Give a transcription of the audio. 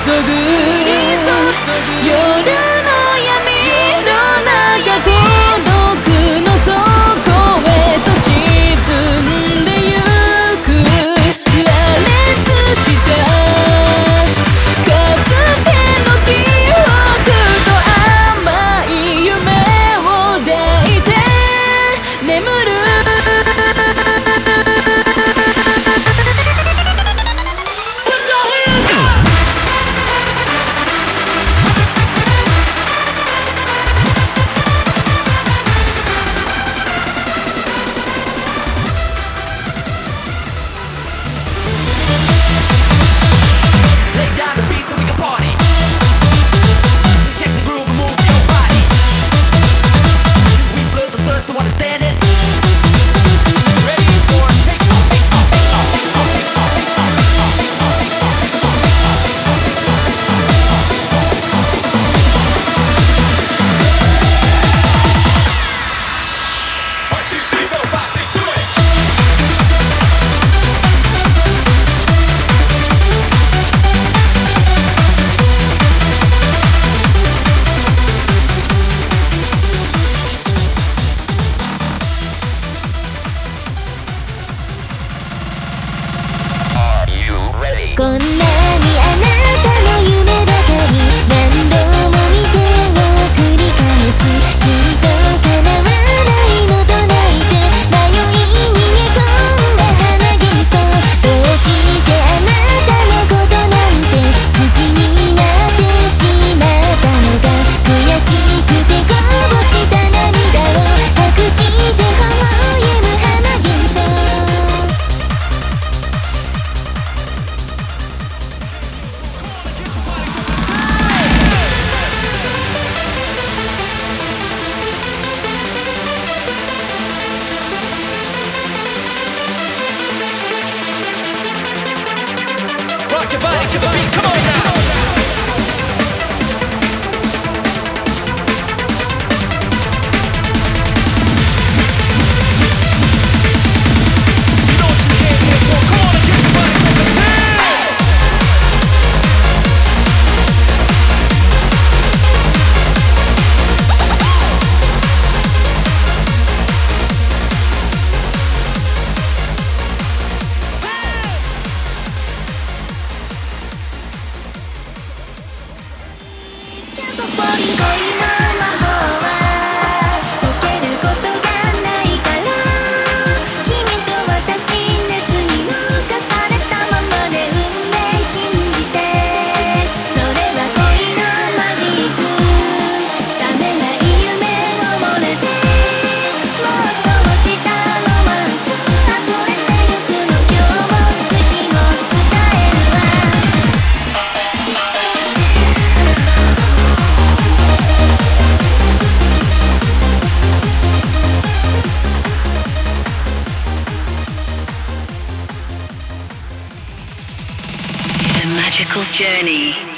夜の闇の中孤独の底へと沈んでゆく羅列したかつての記憶と甘い夢を抱いて眠るこんなにあなたの夢ばかり何度も見てを繰り返すきっと叶わないのと泣いて迷いに寝込んだ花幻想どうしてあなたのことなんて好きになってしまったのか悔しくてこぼした涙を隠して微笑む花幻想 Rock your body to the beat, come on now! You know what you came here for, come on and get your body to the dance! Magical journey.